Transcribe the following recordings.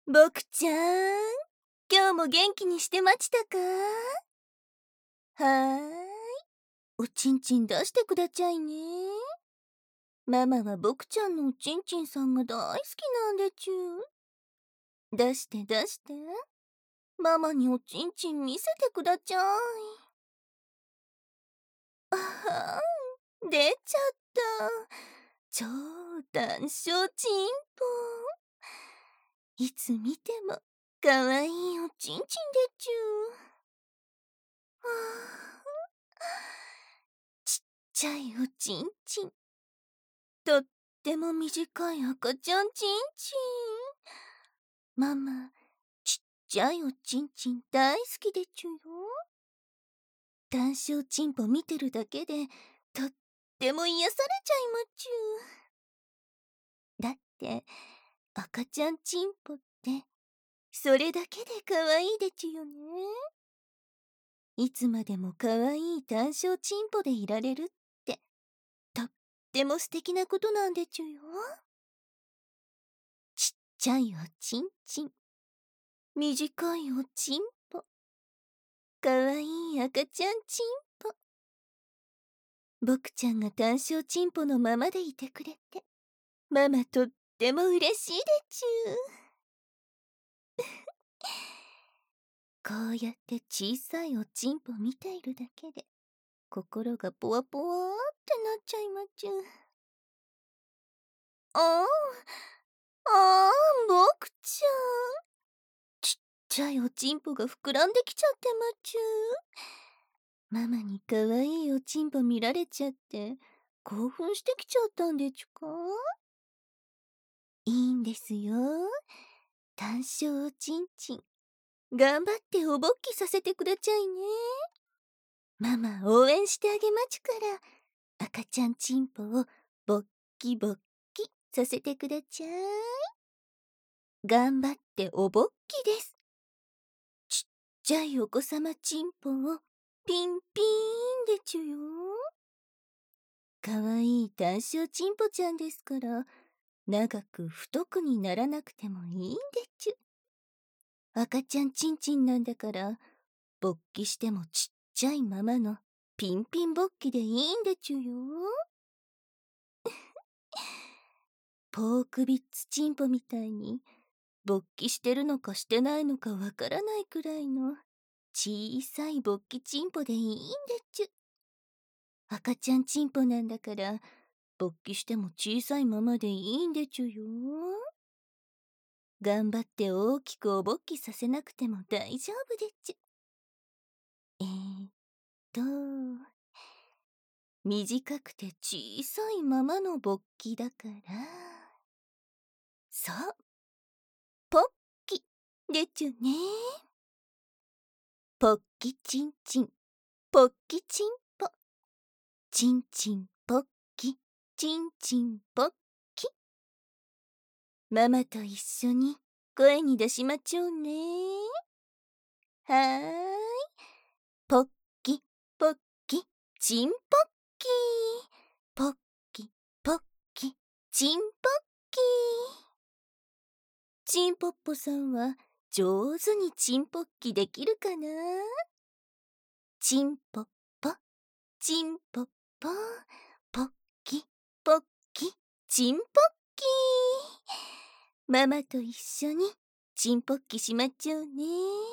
僕ちゃん、今日も元気にしてましたか？はーい。おちんちん出してくだちゃいね。ママは僕ちゃんのおちんちんさんが大好きなんでちゅ。出して出して。ママにおちんちん見せてくだちゃい。あはん、出ちゃった。超短小チンポ。いつ見てもかわいいおちんちんでちゅ。はあ、ちっちゃいおちんちん。とっても短い赤ちゃんちんちん。ママ、ちっちゃいおちんちん大好きでちゅよ。短小ちんぽ見てるだけでとっても癒されちゃいまちゅ。だって赤ちゃんちんぽってそれだけでかわいいでちゅよね。いつまでもかわいい短小ちんぽでいられるってとっても素敵なことなんでちゅよ。ちっちゃいおちんちん、短いおちんぽ、かわいい赤ちゃんちんぽ。僕ちゃんが短小ちんぽのままでいてくれてママとっても嬉しいでちゅ。こうやって小さいおちんぽ見ているだけで心がポワポワーってなっちゃいまちゅ。ああ、僕ちゃん、ちっちゃいおちんぽが膨らんできちゃってまちゅ。ママにかわいいおちんぽ見られちゃって興奮してきちゃったんでちゅか？いいんですよ。短小おちんちん、頑張っておぼっきさせてくだちゃいね。ママ応援してあげまちゅから、赤ちゃんちんぽをぼっきぼっきさせてくだちゃい。頑張っておぼっきです。ちっちゃいお子様ちんぽをピンピーンでちゅよ。かわいい短小ちんぽちゃんですから長く太くにならなくてもいいんでちゅ。赤ちゃんちんちんなんだから勃起してもちっちゃいままのピンピン勃起でいいんでちゅよ。ポークビッツチンポみたいに勃起してるのかしてないのかわからないくらいの小さい勃起チンポでいいんでちゅ。赤ちゃんチンポなんだから勃起しても小さいままでいいんでちゅよ。頑張って大きくおぼっきさせなくても大丈夫でちゅ。と短くて小さいままの勃起だからそう、ポッキでちゅね。ポッキチンチン、ポッキチンポ、チンチンポッキ、チンチンポッキ。ママと一緒に声に出しまちょうね。はーい。ポッキ、ポッキ、チンポッキー。ポッキ、ポッキ、チンポッキー。チンポッポさんは上手にチンポッキできるかな？チンポッポ、チンポッポ、ポッキ、ポッキ、チンポッキー。ママと一緒にチンポッキしまちょうね。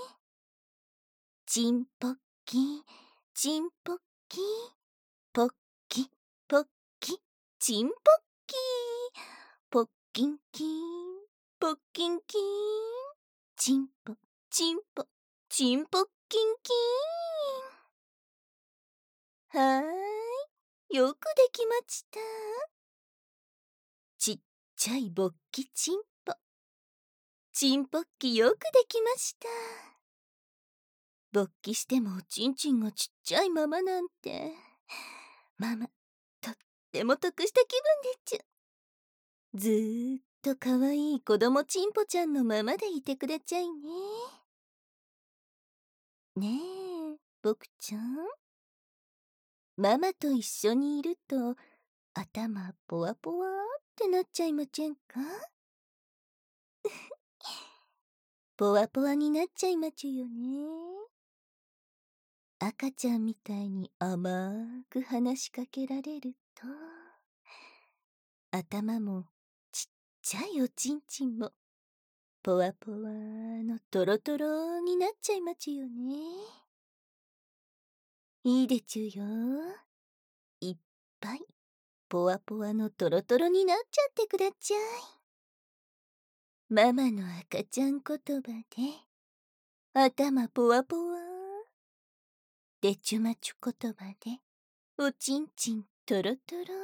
チンポッキ、チンポッキ、ポッキ、ポッキ、チンポッキ。ポッキンキン、ポッキンキン。チンポ、チンポ、チンポッキンキン。はーい、よくできました。ちっちゃい勃起チンポ。チンポッキよくできました。勃起してもおちんちんがちっちゃいままなんてママとっても得した気分でちゅ。ずーっとかわいい子供ちんぽちゃんのままでいてくだちゃいね。ねえ、僕ちゃん。ママと一緒にいると頭ポワポワってなっちゃいまちぇんか？ ポワポワになっちゃいまちゅよね。赤ちゃんみたいに甘く話しかけられると、頭もちっちゃいおちんちんもポワポワのトロトロになっちゃいまちゅよね。いいでちゅよ。いっぱいポワポワのトロトロになっちゃってくだちゃい。ママの赤ちゃん言葉で頭ポワポワ、でちゅまちゅ言葉でおちんちんトロトロ。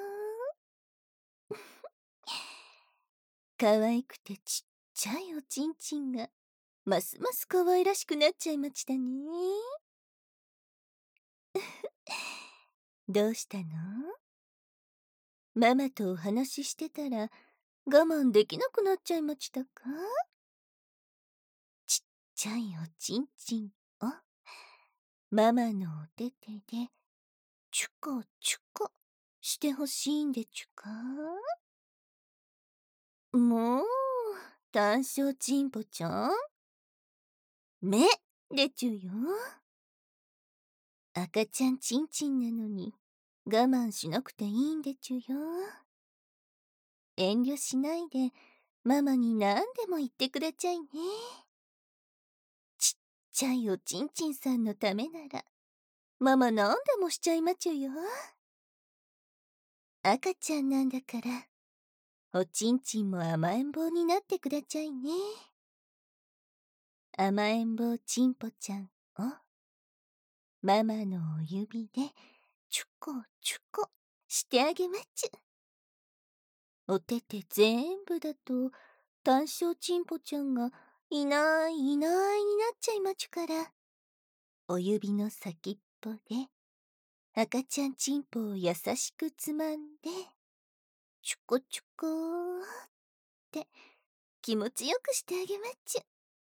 可愛くてちっちゃいおちんちんがますます可愛らしくなっちゃいましたね。どうしたの？ママとお話ししてたら我慢できなくなっちゃいましたか？ちっちゃいおちんちんをママのお手手でチュコチュコしてほしいんでちゅか？もう、単勝チンポちゃん、目でちゅよ。赤ちゃんちんちんなのに我慢しなくていいんでちゅよ。遠慮しないでママに何でも言ってくだちゃいね。ちっちゃいおちんちんさんのためならママ何でもしちゃいまちゅよ。赤ちゃんなんだからおちんちんも甘えん坊になってくだちゃいね。甘えん坊ちんぽちゃんをママのお指でチュコチュコしてあげまちゅ。お手手全部だと単勝ちんぽちゃんがいないいないになっちゃいまちゅから、お指の先っぽで赤ちゃんちんぽを優しくつまんでチュコチュコーって気持ちよくしてあげまちゅ。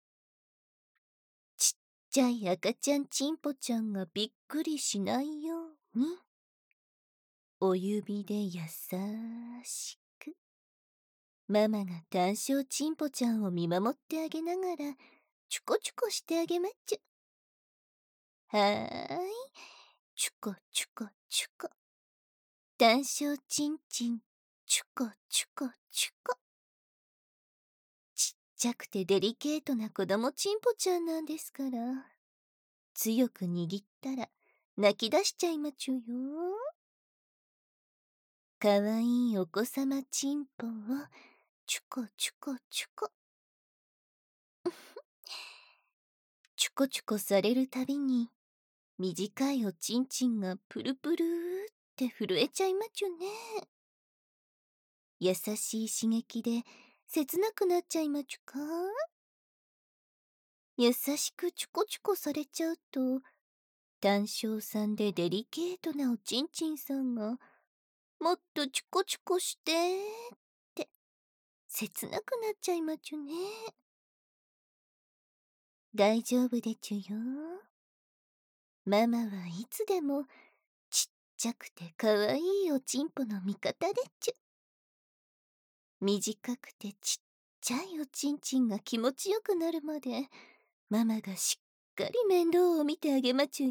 ちっちゃい赤ちゃんちんぽちゃんがびっくりしないようにお指で優しくママが単勝ちんぽちゃんを見守ってあげながらチュコチュコしてあげまっちゅ。はーい、チュコチュコチュコ、単勝ちんちんチュコチュコチュコ。ちっちゃくてデリケートな子供ちんぽちゃんなんですから、強く握ったら泣き出しちゃいまちゅよ。かわいいお子様ちんぽをチュコチュコチュコチュコチュコされるたびに短いおちんちんがプルプルーって震えちゃいまちゅね。優しい刺激で切なくなっちゃいまちゅか？優しくチュコチュコされちゃうと単勝さんでデリケートなおちんちんさんがもっとチュコチュコしてって切なくなっちゃいまちゅね。大丈夫でちゅよ。ママはいつでもちっちゃくてかわいいおちんぽの味方でちゅ。短くてちっちゃいおちんちんが気持ちよくなるまでママがしっかり面倒を見てあげまちゅよ。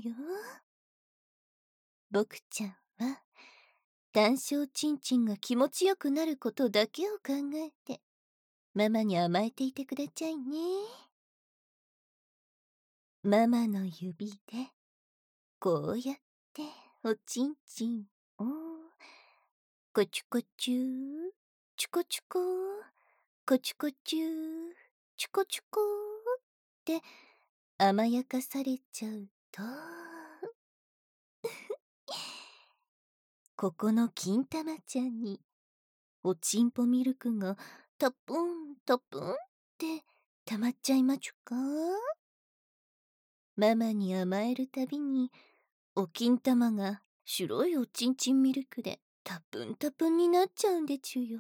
僕ちゃんは単勝ちんちんが気持ちよくなることだけを考えてママに甘えていてくだちゃいね。ママの指でこうやっておちんちんをコチュコチューチュコチュココチュコチューチュコチュコって甘やかされちゃうとここの金玉ちゃんにおちんぽミルクがたぷんたぷんってたまっちゃいまちゅか？ママに甘えるたびにお金玉が白いおちんちんミルクでたぷんたぷんになっちゃうんでちゅよ。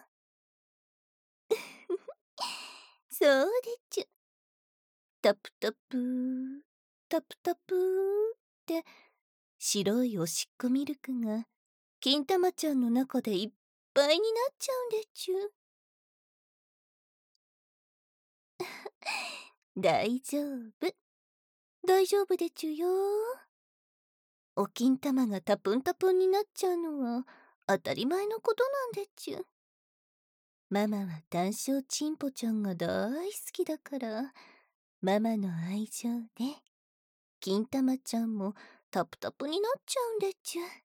そうでちゅ。タプタプータプタプーって白いおしっこミルクが金玉ちゃんの中でいっぱいになっちゃうんでちゅ。 大丈夫。大丈夫でちゅよ。お金玉がタプンタプンになっちゃうのは当たり前のことなんでちゅ。ママは単勝チンポちゃんが大好きだから、ママの愛情で金玉ちゃんもタプタプになっちゃうんでちゅ。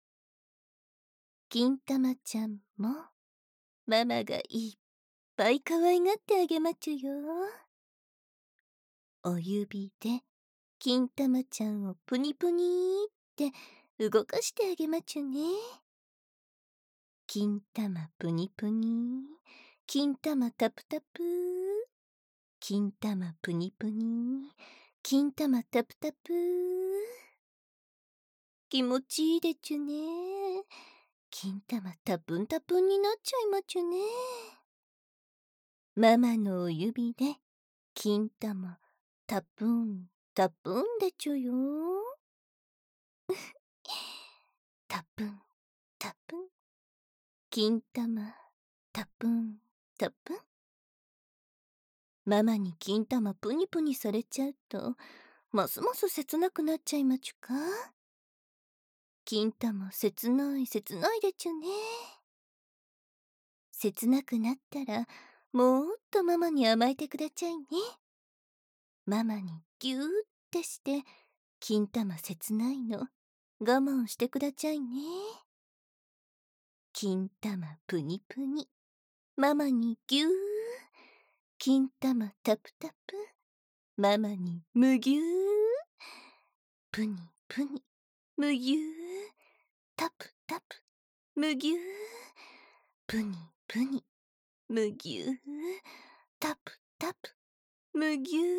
金玉ちゃんもママがいっぱい可愛がってあげまちゅよ。お指で金玉ちゃんをプニプニーって動かしてあげまちゅね。金玉プニプニ、金玉タプタプ、金玉プニプニ、金玉タプタプ。気持ちいいでちゅね。金玉タプンタプンになっちゃいまちゅね。ママのお指で金玉タプンタプンでちゅよ。タプンタプン、金玉タプンタプン。ママに金玉プニプニされちゃうとますます切なくなっちゃいまちゅか。金玉切ない切ないでちゅね。切なくなったらもっとママに甘えてくだちゃいね。ママにギューってして金玉切ないの我慢してくだちゃいね。金玉プニプニ、ママにギュー、金玉タプタプ、ママにむぎゅー、プニプニむぎゅー、タプタプむぎゅー、プニプニむぎゅー、タプタプむぎゅー。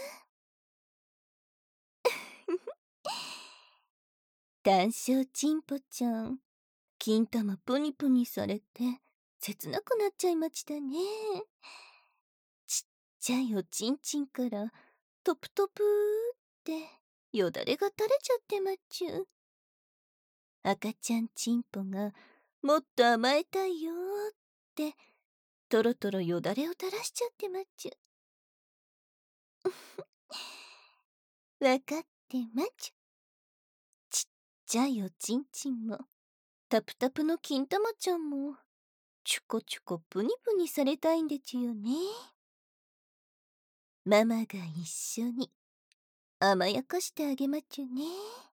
単勝チンポちゃん、金玉プニプニされて切なくなっちゃいましたね。ちっちゃいおちんちんからトプトプーってよだれが垂れちゃってまっちゅ。赤ちゃんチンポがもっと甘えたいよーってとろとろよだれを垂らしちゃってまっちゅ。わかってまちゅ。ちっちゃいおちんちんもタプタプの金玉ちゃんもチュコチュコプニプニされたいんでちゅよね。ママが一緒に甘やかしてあげまちゅね。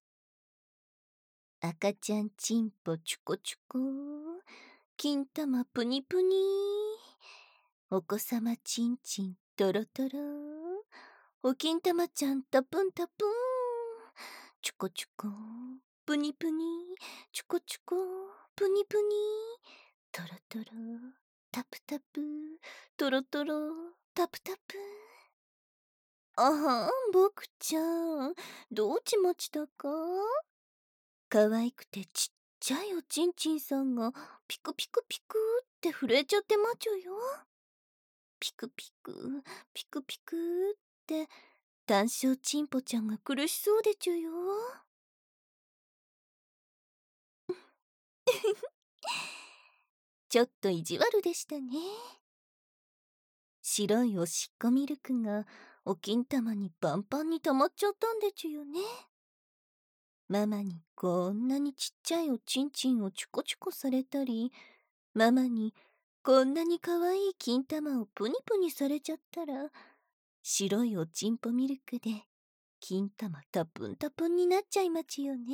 赤ちゃんチンポチュコチュコ、金玉プニプニ、お子様チンチントロトロ、お金玉ちゃんタプンタプン、チュコチュコプニプニ、チュコチュコプニプニ、トロトロタプタプ、トロトロタプタプ。あはん、ぼくちゃんどうちまちだか。可愛くてちっちゃいおちんちんさんがピクピクピクって震えちゃってまちゅよ。ピクピクピクピクって単勝チンポちゃんが苦しそうでちゅよ。ちょっと意地悪でしたね。白いおしっこミルクがお金玉にパンパンに溜まっちゃったんでちゅよね。ママにこんなにちっちゃいおちんちんをチュコチュコされたり、ママにこんなに可愛い金玉をプニプニされちゃったら、白いおちんぽミルクで金玉タプンタプンになっちゃいまちよね。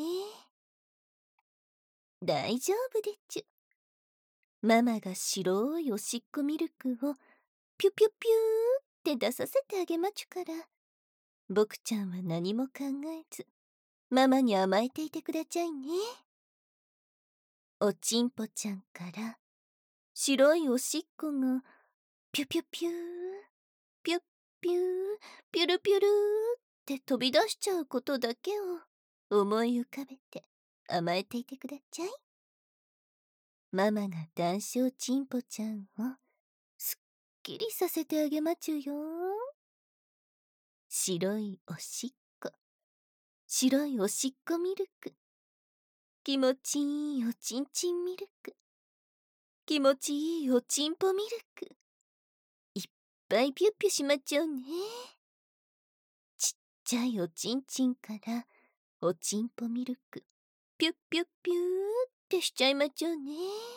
大丈夫でちゅ。ママが白いおしっこミルクをピュピュピューって出させてあげまちゅから、僕ちゃんは何も考えずママに甘えていてくだちゃいね。おちんぽちゃんから白いおしっこがピュピュピューピュッピューピュルピュルーって飛び出しちゃうことだけを思い浮かべて甘えていてくだちゃい。ママが談笑ちんぽちゃんをすっきりさせてあげまちゅよ。白いおしっこ、白いおしっこミルク、気持ちいいおちんちんミルク、気持ちいいおちんぽミルク、いっぱいピュッピュしまっちゃうね。 ちゃいおちんちんからおちんぽミルクピュッピュッピューってしちゃいまちょうね。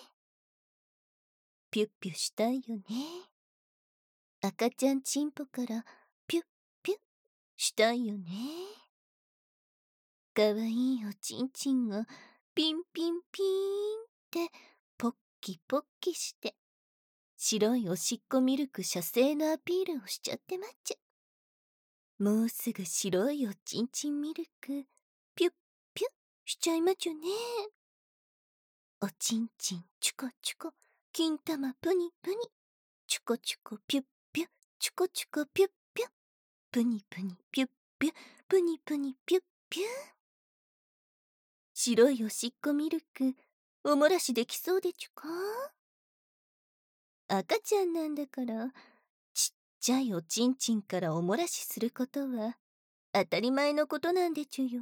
ピュッピュしたいよね。赤ちゃんちんぽからピュッピュッしたいよね。かわいいおちんちんをピンピンピーンってポッキポッキして白いおしっこミルク射精のアピールをしちゃってまっちゃ。もうすぐ白いおちんちんミルクピュッピュッしちゃいまちゅね。おちんちんチュコチュコ金玉プニプニチュコチュコピュッピュッチュコチュコピュッピュップニプニピュッピュップニプニピュッピュッ。白いおしっこミルクおもらしできそうでちゅか。赤ちゃんなんだからちっちゃいおちんちんからおもらしすることは当たり前のことなんでちゅよ。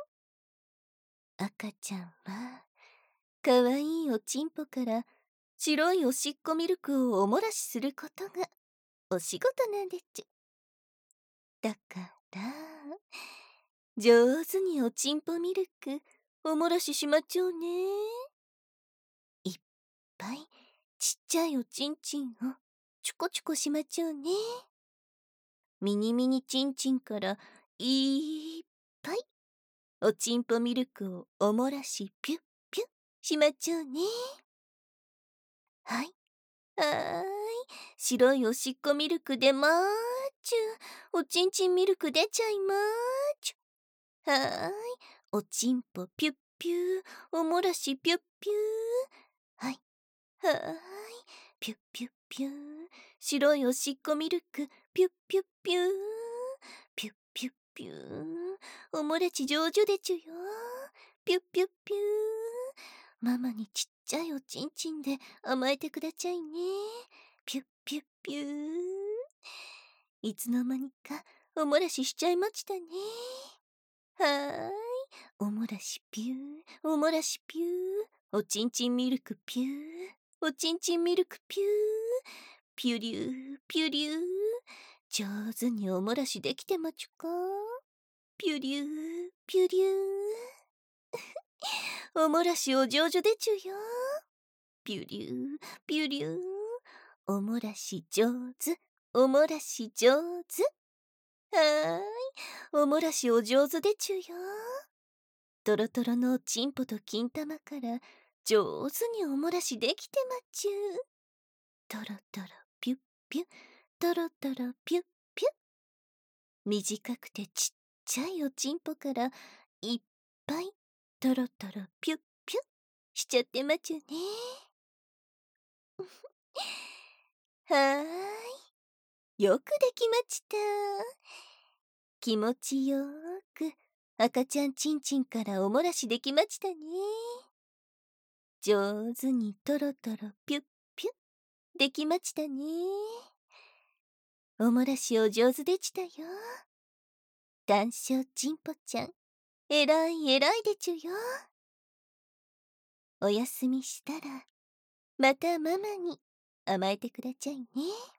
赤ちゃんはかわいいおちんぽから白いおしっこミルクをおもらしすることがお仕事なんでちゅ。だから上手におちんぽミルクおもらししまちょうね。いっぱいちっちゃいおちんちんをチュコチュコしまちょうね。ミニミニちんちんからいっぱいおちんぽミルクをおもらしピュッピュッしまちょうね。はい。はーい。白いおしっこミルク出まーちゅ。おちんちんミルク出ちゃいまーちゅ。はーい。おちんぽピュッピュー。おもらしピュッピュー。はい。はーい。ピュッピュッピュー。白いおしっこミルクピュッピュッピュー。ピュッピュッピュー。おもらし上手でちゅよ。ピュッピュッピュー。ママにちっちゃいおちんちんで甘えてくだちゃいね。ピュッピュッピュー。いつの間にかおもらししちゃいましたね。はーい。おもらしピュー。おもらしピュー。おちんちんミルクピュー。おちんちんミルクピュー。ピュリューピュリュー。上手におもらしできてまちゅか。ピュリューピュリュー。おもらしお上手でちゅよ。ピュリューピュリュー。おもらし上手おもらし上手。はーい。おもらしお上手でちゅよ。トロトロのおちんぽと金玉から上手におもらしできてまちゅ。トロトロピュッピュットロトロピュッピュッ。短くてちっちゃいおちんぽからいっぱいトロトロピュッピュッしちゃってまちゅね。はーい。よくできまちた。気持ちよーく赤ちゃんちんちんからおもらしできまちたね。上手にトロトロピュッピュッできまちたね。おもらしお上手でちたよ。談笑ちんぽちゃん、えらいえらいでちゅよ。おやすみしたらまたママに甘えてくだちゃいね。